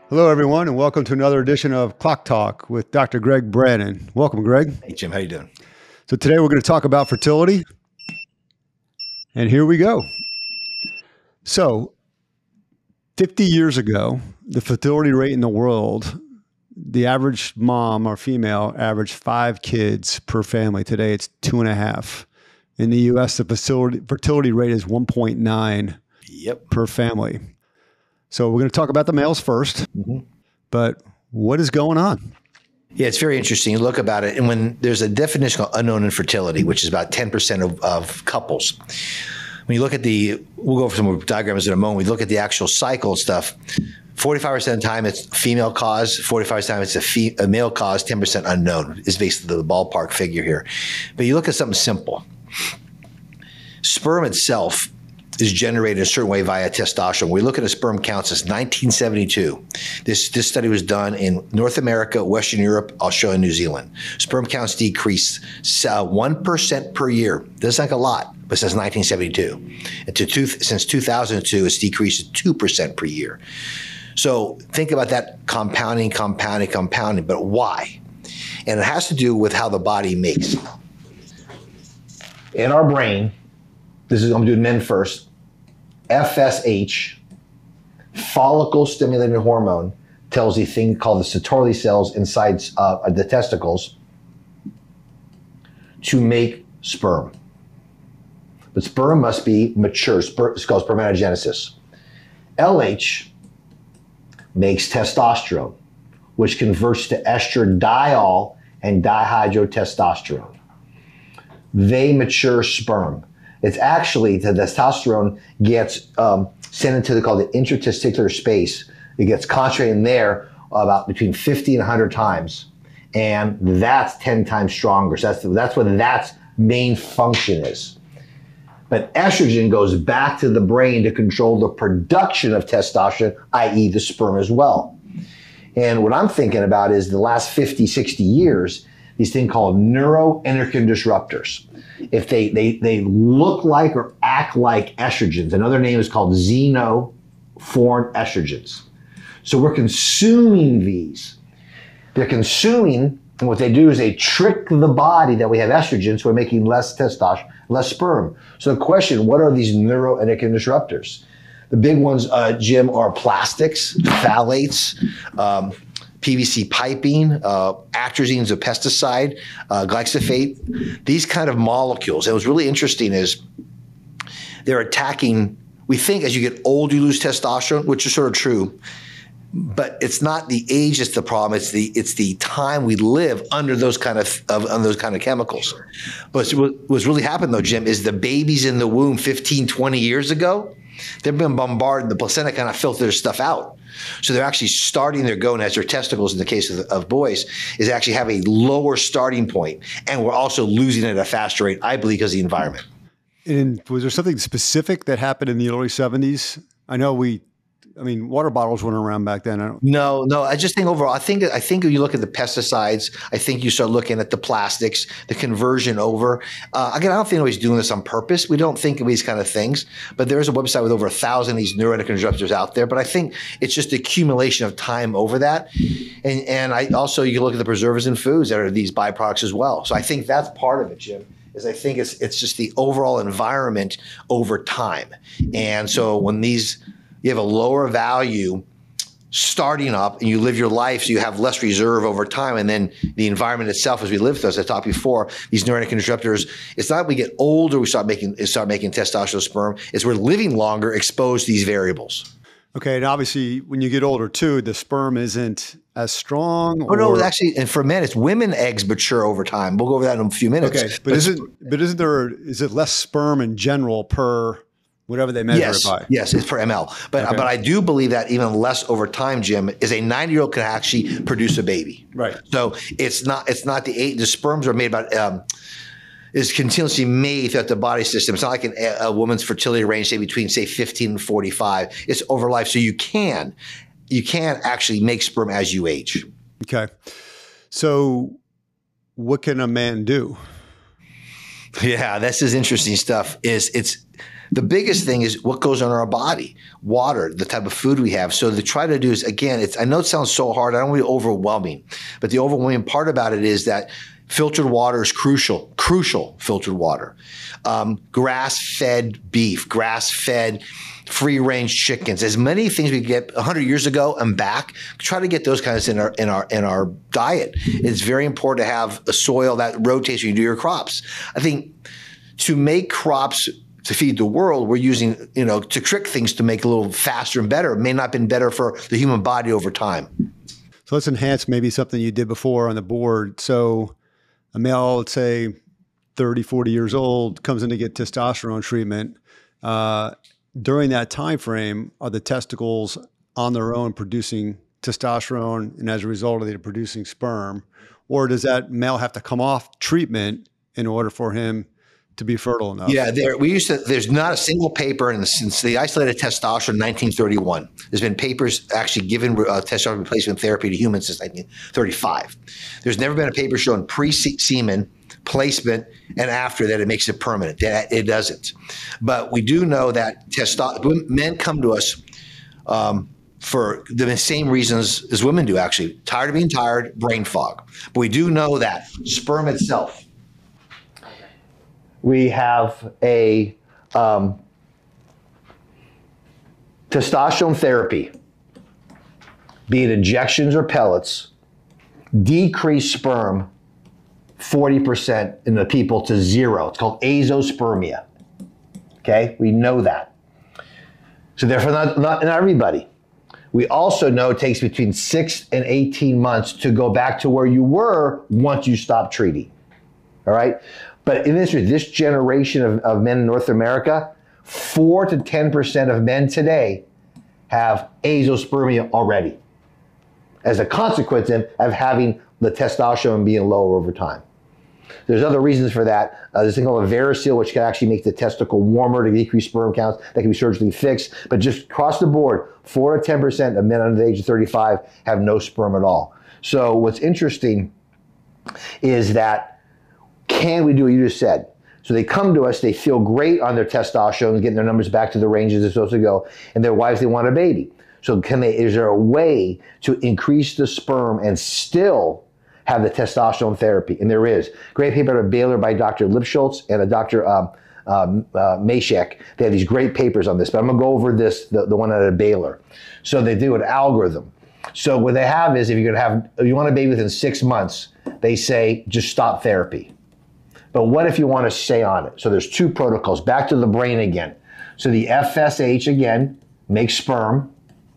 Hello, everyone, and welcome to another edition of Clock Talk with Dr. Greg Brannon. Welcome, Greg. Hey, Jim. How you doing? So today we're going to talk about fertility, and here we go. So 50 years ago, the fertility rate in the world, the average mom or female averaged 5 kids per family. Today it's 2.5. In the U.S., the fertility rate is 1.9 per family. So we're going to talk about the males first, but what is going on? Yeah, it's very interesting. You look about it, and when there's a definition called unknown infertility, which is about 10% of couples. When you look at we'll go over some diagrams in a moment. We look at the actual cycle and stuff. 45% of the time it's female cause, 45% of the time it's a male cause, 10% unknown is basically the ballpark figure here. But you look at something simple. Sperm itself is generated a certain way via testosterone. We look at a sperm count since 1972. This study was done in North America, Western Europe, Australia, and New Zealand. Sperm counts decreased 1% per year. Doesn't sound like a lot, but since 1972. And since 2002, it's decreased to 2% per year. So think about that compounding. But why? And it has to do with how the body makes. In our brain, I'm doing men first. FSH, follicle stimulating hormone, tells a thing called the Sertoli cells inside the testicles to make sperm. But sperm must be mature. It's called spermatogenesis. LH makes testosterone, which converts to estradiol and dihydrotestosterone. They mature sperm. It's actually the testosterone gets sent into the intertesticular space. It gets concentrated in there about between 50 and 100 times. And that's 10 times stronger. So that's what that main function is. But estrogen goes back to the brain to control the production of testosterone, i.e. the sperm as well. And what I'm thinking about is the last 50, 60 years, these things called neuroendocrine disruptors. If they look like or act like estrogens, another name is called xenoforeign estrogens. So we're consuming these. They're consuming, and what they do is they trick the body that we have estrogen, so we're making less testosterone, less sperm. So the question, what are these neuroendocrine disruptors? The big ones, Jim, are plastics, phthalates, PVC piping, atrazine is a pesticide, glyphosate, these kind of molecules. And what's really interesting is they're attacking, we think as you get old, you lose testosterone, which is sort of true, but it's not the age that's the problem. It's the time we live under those kind of chemicals. But what's really happened though, Jim, is the babies in the womb 15, 20 years ago, they've been bombarded. The placenta kind of filters stuff out. So they're actually starting their gonads, their testicles in the case of boys, is actually have a lower starting point. And we're also losing it at a faster rate, I believe, because of the environment. And was there something specific that happened in the early 70s? I know water bottles weren't around back then. No. I just think overall, I think when you look at the pesticides, I think you start looking at the plastics, the conversion over. Again, I don't think anybody's doing this on purpose. We don't think of these kind of things, but there is a website with over 1,000 of these neuroendocrine disruptors out there. But I think it's just the accumulation of time over that. And I also, you can look at the preservatives in foods that are these byproducts as well. So I think that's part of it, Jim. Is I think it's just the overall environment over time. And so when you have a lower value starting up and you live your life, so you have less reserve over time. And then the environment itself, as we live through, as I talked before, these neuroendocrine disruptors, it's not we get older, we start making testosterone sperm, it's we're living longer exposed to these variables. Okay. And obviously when you get older too, the sperm isn't as strong. No, actually, and for men, it's women eggs mature over time. We'll go over that in a few minutes. Okay. But is it less sperm in general per whatever they measure it by? Yes, it's per ml. But I do believe that even less over time, Jim, is a 90-year-old can actually produce a baby. Right. So it's not the sperms are made about is continuously made throughout the body system. It's not like a woman's fertility range, say between 15 and 45. It's over life. So you can actually make sperm as you age. Okay. So what can a man do? Yeah, this is interesting stuff. The biggest thing is what goes on in our body, water, the type of food we have. So to try to do is, again, I know it sounds so hard. I don't want to be overwhelming, but the overwhelming part about it is that filtered water is crucial filtered water. Grass-fed beef, grass-fed free-range chickens, as many things we get 100 years ago and back. Try to get those kinds in our diet. It's very important to have a soil that rotates when you do your crops. I think to make crops to feed the world, we're using, to trick things to make it a little faster and better. It may not have been better for the human body over time. So let's enhance maybe something you did before on the board. So a male, let's say 30, 40 years old, comes in to get testosterone treatment. During that time frame, are the testicles on their own producing testosterone, and as a result of it, producing sperm? Or does that male have to come off treatment in order for him to be fertile enough? Yeah, there's not a single paper since the isolated testosterone in 1931. There's been papers actually giving testosterone replacement therapy to humans since 1935. There's never been a paper showing pre-semen placement and after that it makes it permanent. It doesn't. But we do know that men come to us for the same reasons as women do, actually. Tired of being tired, brain fog. But we do know that sperm itself, we have a testosterone therapy, be it injections or pellets, decrease sperm 40% in the people to 0. It's called azoospermia. Okay, we know that. So therefore, not everybody. We also know it takes between 6 and 18 months to go back to where you were once you stop treating. All right, but in this generation of men in North America, 4 to 10% of men today have azoospermia already, as a consequence of having the testosterone being lower over time. There's other reasons for that. There's a thing called a variceal, which can actually make the testicle warmer to decrease sperm counts. That can be surgically fixed. But just across the board, 4 to 10% of men under the age of 35 have no sperm at all. So what's interesting is that, can we do what you just said? So they come to us, they feel great on their testosterone, getting their numbers back to the ranges they're supposed to go, and their wives, they want a baby. So is there a way to increase the sperm and still have the testosterone therapy? And there is. Great paper out of Baylor by Dr. Lipschultz and a Dr. Mashek. They have these great papers on this, but I'm going to go over the one out of Baylor. So they do an algorithm. So what they have is, if you want a baby within 6 months, they say just stop therapy. But what if you want to stay on it? So there's 2 protocols. Back to the brain again. So the FSH again makes sperm.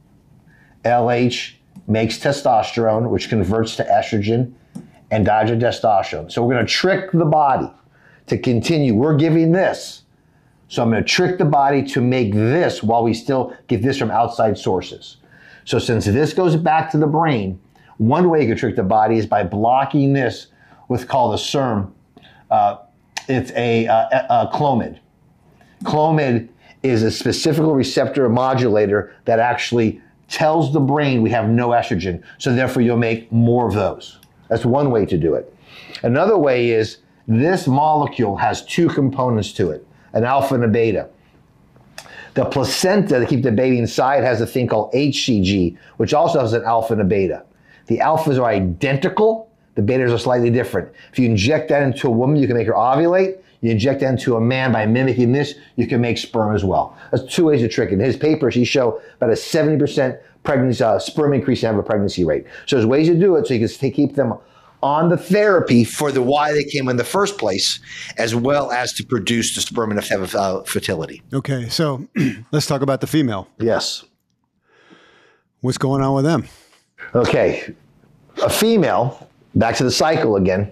LH makes testosterone, which converts to estrogen and dihydrotestosterone. So we're going to trick the body to continue. We're giving this. So I'm going to trick the body to make this while we still get this from outside sources. So since this goes back to the brain, one way you can trick the body is by blocking this with called a SERM. It's a Clomid. Clomid is a specific receptor modulator that actually tells the brain we have no estrogen, so therefore you'll make more of those. That's one way to do it. Another way is, this molecule has 2 components to it, an alpha and a beta. The placenta that keeps the baby inside has a thing called HCG, which also has an alpha and a beta. The alphas are identical, the betas are slightly different. If you inject that into a woman, you can make her ovulate. You inject that into a man by mimicking this, you can make sperm as well. That's 2 ways to trick it. In his papers, he showed about a 70% pregnancy, sperm increase and have a pregnancy rate. So there's ways to do it so you can keep them on the therapy for the why they came in the first place, as well as to produce the sperm enough to have fertility. Okay, so let's talk about the female. Yes. What's going on with them? Okay, a female, back to the cycle again.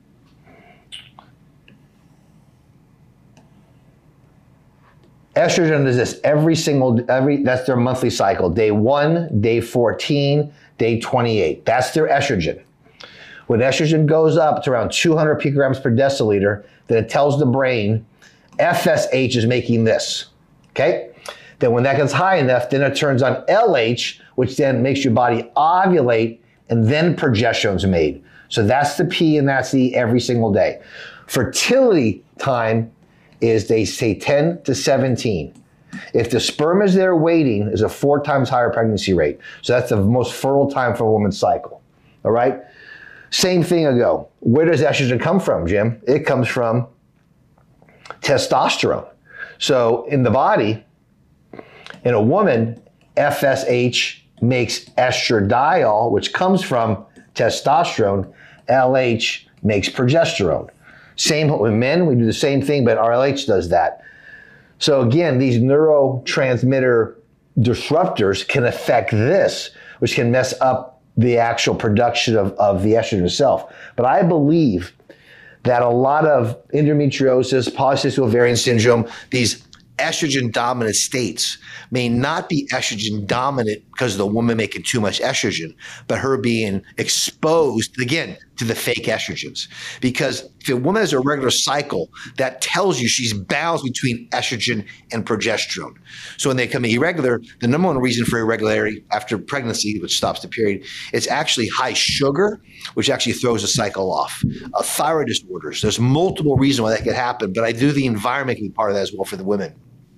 Estrogen is this that's their monthly cycle. Day 1, day 14, day 28. That's their estrogen. When estrogen goes up to around 200 picograms per deciliter, then it tells the brain, FSH is making this, okay? Then when that gets high enough, then it turns on LH, which then makes your body ovulate, and then progesterone's made. So that's the P and that's the every single day. Fertility time is they say 10 to 17. If the sperm is there waiting, is a 4 times higher pregnancy rate. So that's the most fertile time for a woman's cycle. All right? Same thing ago. Where does estrogen come from, Jim? It comes from testosterone. So in the body, in a woman, FSH makes estradiol, which comes from testosterone. LH makes progesterone. Same with men, we do the same thing, but RLH does that. So again, these neurotransmitter disruptors can affect this, which can mess up the actual production of the estrogen itself. But I believe that a lot of endometriosis, polycystic ovarian syndrome, these estrogen dominant states may not be estrogen dominant because of the woman making too much estrogen, but her being exposed, again, to the fake estrogens. Because if a woman has a regular cycle, that tells you she's balanced between estrogen and progesterone. So when they come irregular, the number one reason for irregularity after pregnancy, which stops the period, it's actually high sugar, which actually throws the cycle off. Thyroid disorders, there's multiple reasons why that could happen, but I do the environment can be part of that as well for the women.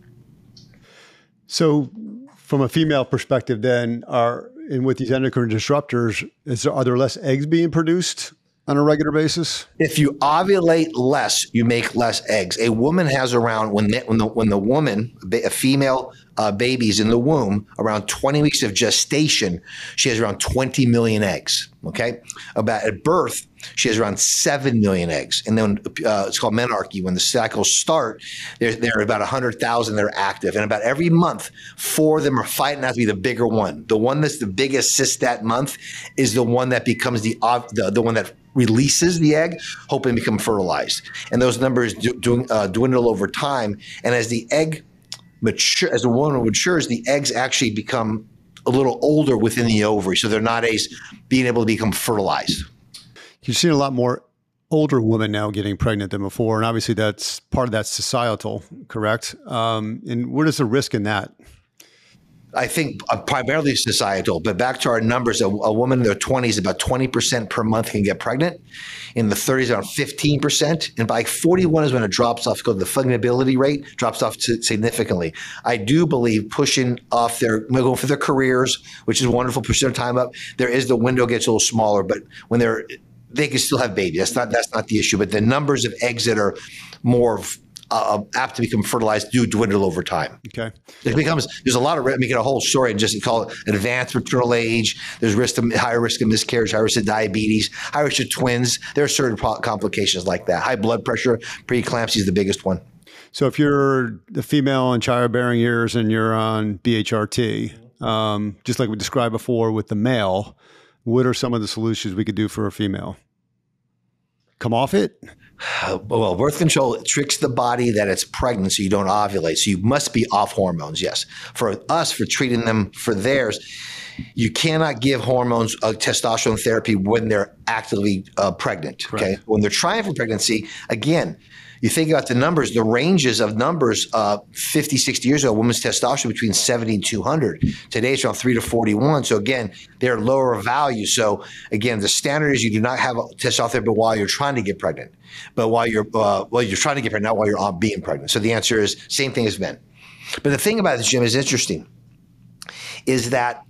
So from a female perspective then, with these endocrine disruptors, are there less eggs being produced on a regular basis? If you ovulate less, you make less eggs. A woman has around, when the woman, a female baby is in the womb, around 20 weeks of gestation, she has around 20 million eggs, okay? About at birth, she has around 7 million eggs. And then it's called menarche. When the cycles start, there are about 100,000 that are active. And about every month, 4 of them are fighting out to be the bigger one. The one that's the biggest cyst that month is the one that becomes the one that releases the egg, hoping to become fertilized. And those numbers dwindle over time. And as the egg mature, as the woman matures, the eggs actually become a little older within the ovary. So they're not being able to become fertilized. You've seen a lot more older women now getting pregnant than before. And obviously that's part of that societal, correct? And what is the risk in that? I think primarily societal, but back to our numbers, a woman in their 20s, about 20% per month can get pregnant. In the 30s, around 15%. And by 41 is when it drops off, because the fundability rate drops off significantly. I do believe pushing off going for their careers, which is wonderful, pushing their time up. There is the window gets a little smaller, but when they can still have babies. That's not the issue. But the numbers of eggs that are more apt to become fertilized do dwindle over time. Okay. There's a lot of, get a whole story and just call it advanced maternal age. There's higher risk of miscarriage, higher risk of diabetes, higher risk of twins. There are certain complications like that. High blood pressure, preeclampsia is the biggest one. So if you're the female in childbearing years and you're on BHRT, just like we described before with the male, what are some of the solutions we could do for a female? Come off it? Well, birth control tricks the body that it's pregnant, so you don't ovulate. So you must be off hormones, yes. For us, for treating them for theirs, you cannot give hormones, testosterone therapy when they're actively pregnant, okay? Right. When they're trying for pregnancy, again, you think about the numbers, the ranges of numbers 50, 60 years ago, women's testosterone between 70 and 200. Today it's around 3 to 41. So again, they're lower value. So again, the standard is you do not have testosterone therapy while you're trying to get pregnant, but while you're trying to get pregnant, not while you're being pregnant. So the answer is same thing as men. But the thing about this, Jim, is interesting, is that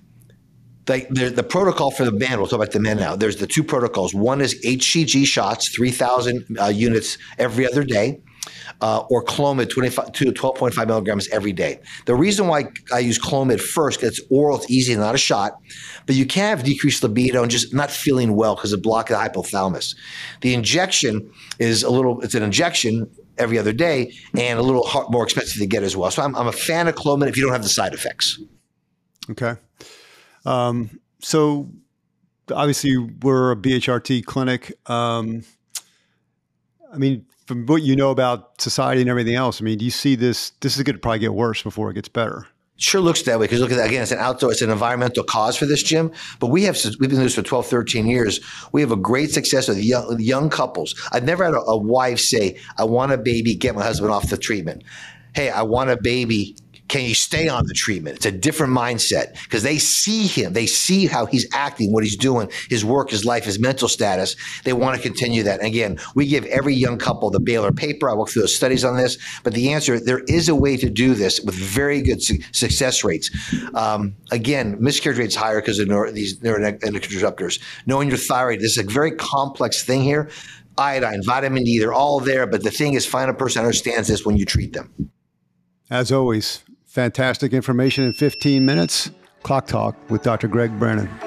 the protocol for the men, we'll talk about the men now. There's the 2 protocols. One is HCG shots, 3,000 units every other day, or Clomid, 12.5 milligrams every day. The reason why I use Clomid first, because it's oral, it's easy, not a shot, but you can have decreased libido and just not feeling well because it blocks the hypothalamus. The injection is it's an injection every other day and a little more expensive to get as well. So I'm a fan of Clomid if you don't have the side effects. Okay. So obviously we're a BHRT clinic. I mean, from what you know about society and everything else, I mean, do you see this is going to probably get worse before it gets better? Sure looks that way, because look at that again. It's an environmental cause for this, Jim. But we've been doing this for 12, 13 years. We have a great success with young couples. I've never had a wife say, "I want a baby, get my husband off the treatment." Hey, I want a baby. Can you stay on the treatment? It's a different mindset because they see him. They see how he's acting, what he's doing, his work, his life, his mental status. They want to continue that. And again, we give every young couple the Baylor paper. I walk through those studies on this. But the answer, there is a way to do this with very good success rates. Again, miscarriage rates higher because of these neuroendocrine disruptors. Knowing your thyroid, this is a very complex thing here. Iodine, vitamin D, they're all there. But the thing is, find a person who understands this when you treat them. As always, fantastic information in 15 minutes. Clock Talk with Dr. Greg Brannon.